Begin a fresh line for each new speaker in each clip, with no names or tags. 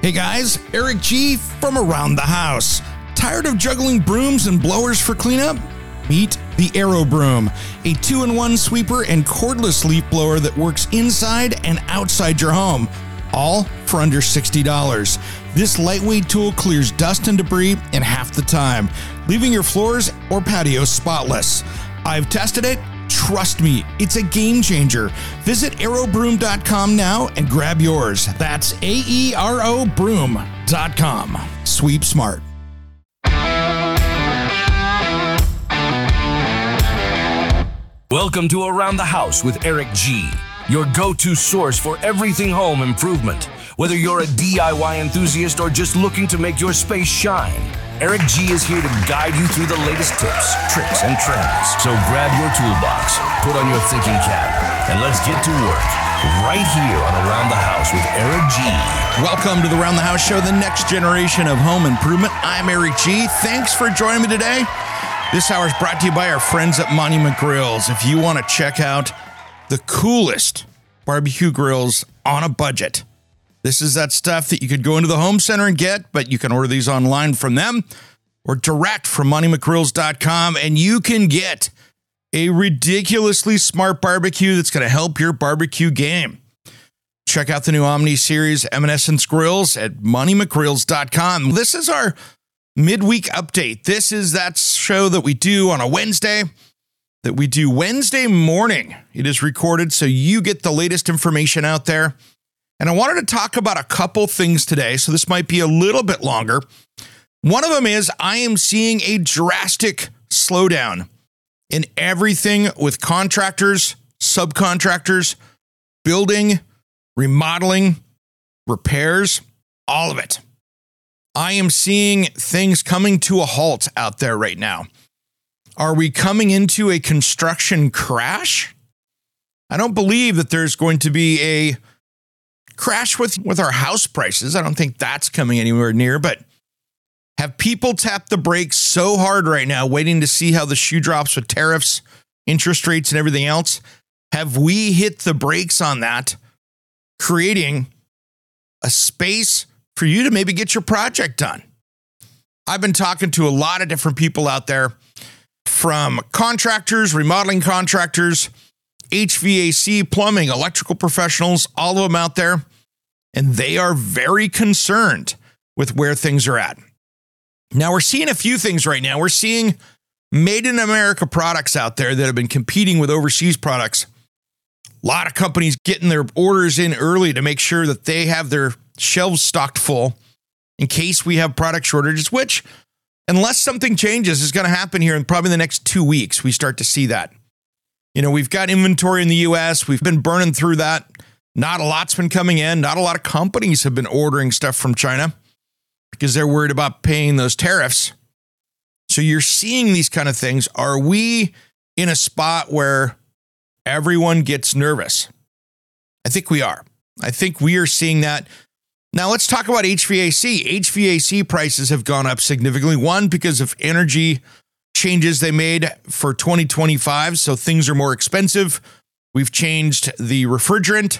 Hey guys, Eric G from Around the House. Tired of juggling brooms and blowers for cleanup? Meet the Aero Broom, a 2-in-1 sweeper and cordless leaf blower that works inside and outside your home, all for under $60. This lightweight tool clears dust and debris in half the time, leaving your floors or patios spotless. I've tested it. Trust me, it's a game changer. Visit aerobroom.com now and grab yours. That's AERO broom.com. Sweep smart.
Welcome to Around the House with Eric G, your go-to source for everything home improvement. Whether you're a DIY enthusiast or just looking to make your space shine, Eric G is here to guide you through the latest tips, tricks, and trends. So grab your toolbox, put on your thinking cap, and let's get to work right here on Around the House with Eric G.
Welcome to the Around the House show, the next generation of home improvement. I'm Eric G. Thanks for joining me today. This hour is brought to you by our friends at Monument Grills. If you want to check out the coolest barbecue grills on a budget, this is that stuff that you could go into the home center and get, but you can order these online from them or direct from monumentgrills.com, and you can get a ridiculously smart barbecue that's going to help your barbecue game. Check out the new Omni Series Evanescence grills at monumentgrills.com. This is our midweek update. This is that show that we do on a Wednesday, that we do Wednesday morning. It is recorded so you get the latest information out there. And I wanted to talk about a couple things today, so this might be a little bit longer. One of them is I am seeing a drastic slowdown in everything with contractors, subcontractors, building, remodeling, repairs, all of it. I am seeing things coming to a halt out there right now. Are we coming into a construction crash? I don't believe that there's going to be a crash with our house prices. I don't think that's coming anywhere near, but have people tapped the brakes so hard right now, waiting to see how the shoe drops with tariffs, interest rates, and everything else? Have we hit the brakes on that, creating a space for you to maybe get your project done? I've been talking to a lot of different people out there, from contractors, remodeling contractors, HVAC, plumbing, electrical professionals, all of them out there, and they are very concerned with where things are at. Now, we're seeing a few things right now. We're seeing made in America products out there that have been competing with overseas products. A lot of companies getting their orders in early to make sure that they have their shelves stocked full in case we have product shortages, which, unless something changes, is going to happen here in probably the next 2 weeks. We start to see that. You know, we've got inventory in the U.S. We've been burning through that. Not a lot's been coming in. Not a lot of companies have been ordering stuff from China because they're worried about paying those tariffs. So you're seeing these kind of things. Are we in a spot where everyone gets nervous? I think we are. I think we are seeing that. Now let's talk about HVAC. HVAC prices have gone up significantly. One, because of energy changes they made for 2025, so things are more expensive. We've changed the refrigerant.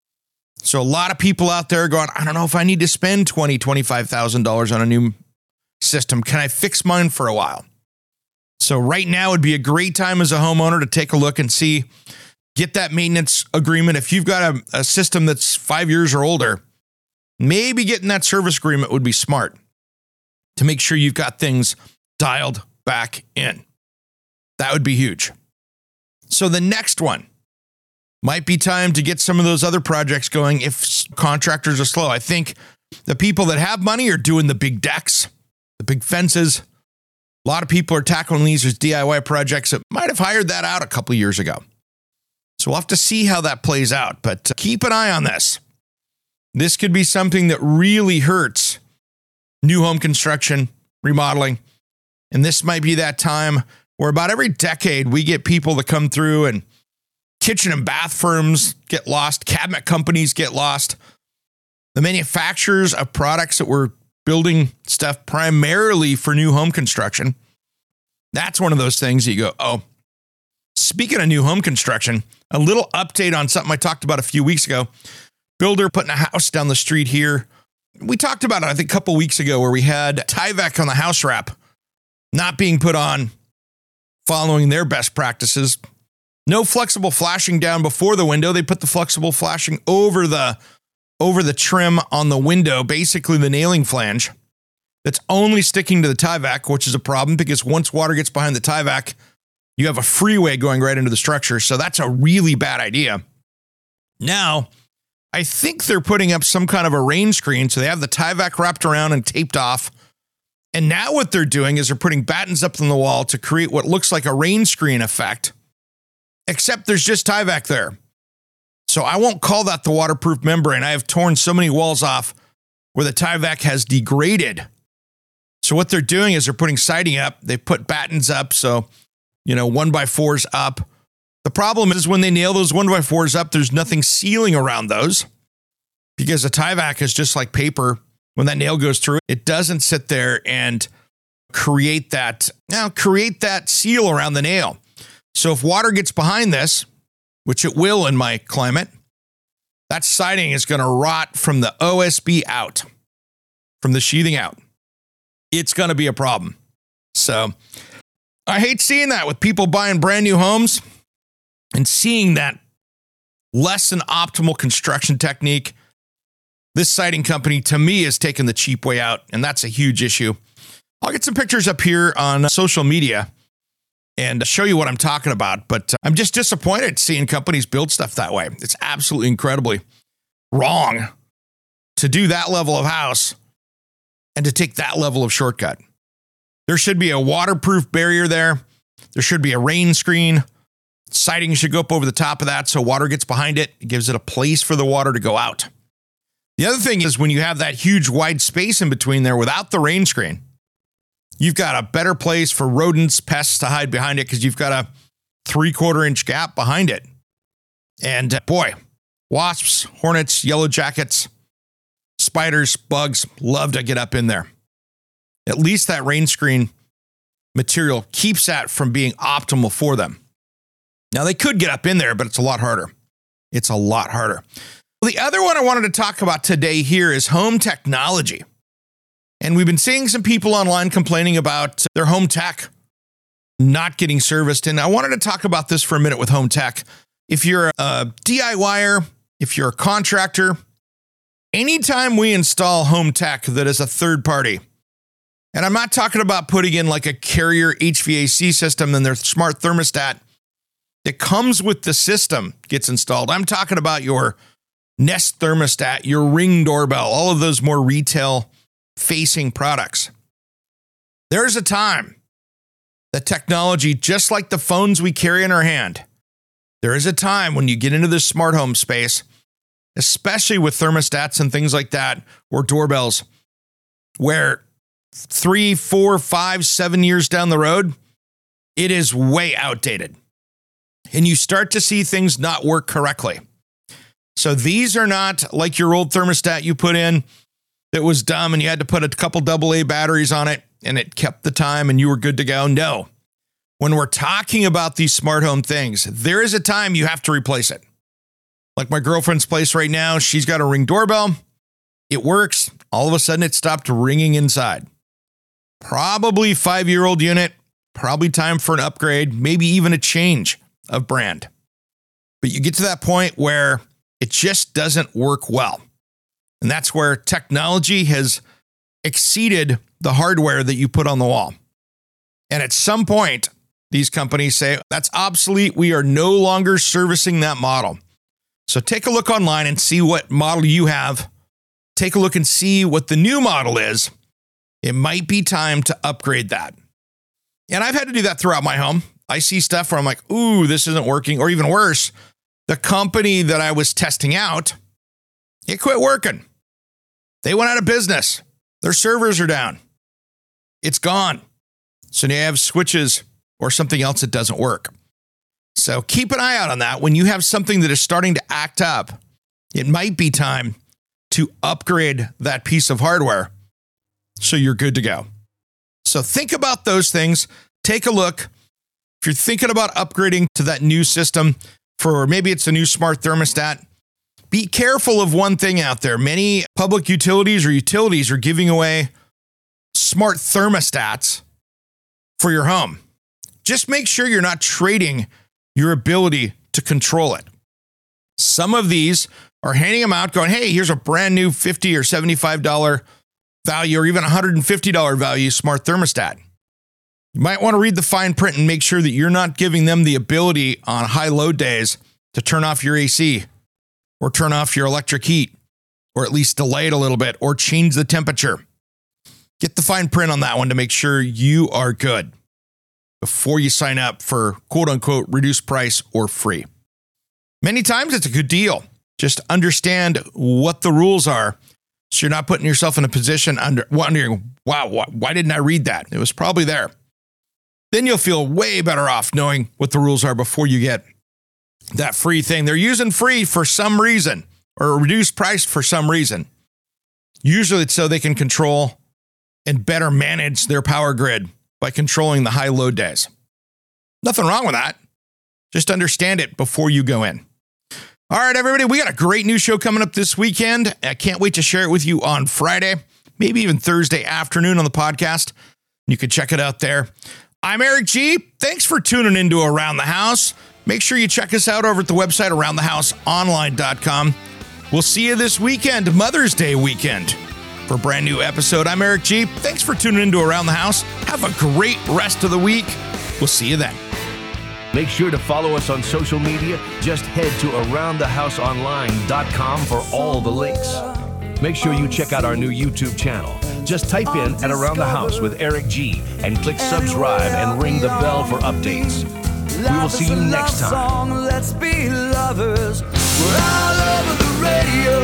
So a lot of people out there going, I don't know if I need to spend $20,000, $25,000 on a new system. Can I fix mine for a while? So right now would be a great time as a homeowner to take a look and see, get that maintenance agreement. If you've got a system that's 5 years or older, maybe getting that service agreement would be smart to make sure you've got things dialed back in. That would be huge. So the next one might be time to get some of those other projects going if contractors are slow. I think the people that have money are doing the big decks, the big fences. A lot of people are tackling these as DIY projects that might have hired that out a couple of years ago. So we'll have to see how that plays out, but keep an eye on this. This could be something that really hurts new home construction, remodeling. And this might be that time where about every decade we get people to come through and kitchen and bath firms get lost, cabinet companies get lost. The manufacturers of products that were building stuff primarily for new home construction. That's one of those things that you go, oh, speaking of new home construction, a little update on something I talked about a few weeks ago. Builder putting a house down the street here We talked about it, I think, a couple weeks ago where we had Tyvek on the house wrap not being put on following their best practices. No flexible flashing down before the window. They put the flexible flashing over the trim on the window, basically the nailing flange. That's only sticking to the Tyvek, which is a problem because once water gets behind the Tyvek, you have a freeway going right into the structure. So that's a really bad idea. Now, I think they're putting up some kind of a rain screen. So they have the Tyvek wrapped around and taped off. And now what they're doing is they're putting battens up on the wall to create what looks like a rain screen effect, except there's just Tyvek there. So I won't call that the waterproof membrane. I have torn so many walls off where the Tyvek has degraded. So what they're doing is they're putting siding up. They put battens up. So, 1x4s up. The problem is when they nail those 1x4s up, there's nothing sealing around those because the Tyvek is just like paper. When that nail goes through, it doesn't sit there and create that seal around the nail. So if water gets behind this, which it will in my climate, that siding is going to rot from the OSB out, from the sheathing out. It's going to be a problem. So I hate seeing that with people buying brand new homes and seeing that less than optimal construction technique. This siding company, to me, is taking the cheap way out, and that's a huge issue. I'll get some pictures up here on social media and show you what I'm talking about, but I'm just disappointed seeing companies build stuff that way. It's absolutely incredibly wrong to do that level of house and to take that level of shortcut. There should be a waterproof barrier there. There should be a rain screen. Siding should go up over the top of that so water gets behind it. It gives it a place for the water to go out. The other thing is when you have that huge wide space in between there without the rain screen, you've got a better place for rodents, pests to hide behind it because you've got a 3/4 inch gap behind it. And boy, wasps, hornets, yellow jackets, spiders, bugs love to get up in there. At least that rain screen material keeps that from being optimal for them. Now, they could get up in there, but it's a lot harder. It's a lot harder. Well, the other one I wanted to talk about today here is home technology. And we've been seeing some people online complaining about their home tech not getting serviced. And I wanted to talk about this for a minute with home tech. If you're a DIYer, if you're a contractor, anytime we install home tech that is a third party, and I'm not talking about putting in like a Carrier HVAC system and their smart thermostat that comes with the system gets installed. I'm talking about your Nest thermostat, your Ring doorbell, all of those more retail-facing products. There's a time that technology, just like the phones we carry in our hand, there is a time when you get into this smart home space, especially with thermostats and things like that, or doorbells, where 3, 4, 5, 7 years down the road, it is way outdated. And you start to see things not work correctly. So these are not like your old thermostat you put in that was dumb and you had to put a couple AA batteries on it and it kept the time and you were good to go. No. When we're talking about these smart home things, there is a time you have to replace it. Like my girlfriend's place right now, she's got a Ring doorbell. It works. All of a sudden it stopped ringing inside. Probably 5-year-old unit, probably time for an upgrade, maybe even a change of brand. But you get to that point where it just doesn't work well. And that's where technology has exceeded the hardware that you put on the wall. And at some point, these companies say, that's obsolete. We are no longer servicing that model. So take a look online and see what model you have. Take a look and see what the new model is. It might be time to upgrade that. And I've had to do that throughout my home. I see stuff where I'm like, ooh, this isn't working. Or even worse, the company that I was testing out, it quit working. They went out of business. Their servers are down. It's gone. So now you have switches or something else that doesn't work. So keep an eye out on that. When you have something that is starting to act up, it might be time to upgrade that piece of hardware so you're good to go. So think about those things. Take a look. If you're thinking about upgrading to that new system for maybe it's a new smart thermostat, Be careful of one thing out there. Many public utilities are giving away smart thermostats for your home. Just make sure you're not trading your ability to control it. Some of these are handing them out going, hey, here's a brand new $50 or $75 value or even $150 value smart thermostat. You might want to read the fine print and make sure that you're not giving them the ability on high load days to turn off your AC or turn off your electric heat or at least delay it a little bit or change the temperature. Get the fine print on that one to make sure you are good before you sign up for quote unquote reduced price or free. Many times it's a good deal. Just understand what the rules are so you're not putting yourself in a position wondering, wow, why didn't I read that? It was probably there. Then you'll feel way better off knowing what the rules are before you get that free thing. They're using free for some reason or reduced price for some reason. Usually it's so they can control and better manage their power grid by controlling the high load days. Nothing wrong with that. Just understand it before you go in. All right, everybody, we got a great new show coming up this weekend. I can't wait to share it with you on Friday, maybe even Thursday afternoon on the podcast. You can check it out there. I'm Eric G. Thanks for tuning into Around the House. Make sure you check us out over at the website, aroundthehouseonline.com. We'll see you this weekend, Mother's Day weekend, for a brand new episode. I'm Eric G. Thanks for tuning into Around the House. Have a great rest of the week. We'll see you then.
Make sure to follow us on social media. Just head to aroundthehouseonline.com for all the links. Make sure you check out our new YouTube channel. Just type in at Around the House with Eric G and click subscribe and ring the bell for updates. We will see you next time.
Let's be lovers. We're all over the radio.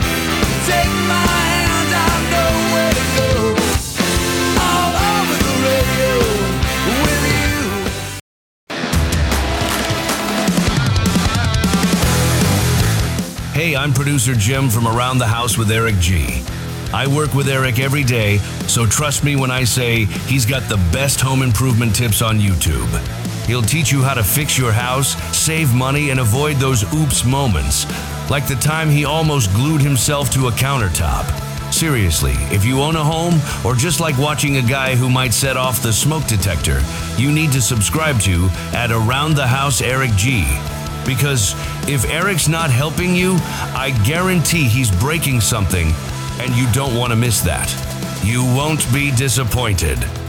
Take my hand, I know where to go. All over the radio with you.
Hey, I'm producer Jim from Around the House with Eric G. I work with Eric every day, so trust me when I say he's got the best home improvement tips on YouTube. He'll teach you how to fix your house, save money, and avoid those oops moments, like the time he almost glued himself to a countertop. Seriously, if you own a home, or just like watching a guy who might set off the smoke detector, you need to subscribe to at Around the House Eric G. Because if Eric's not helping you, I guarantee he's breaking something, and you don't want to miss that. You won't be disappointed.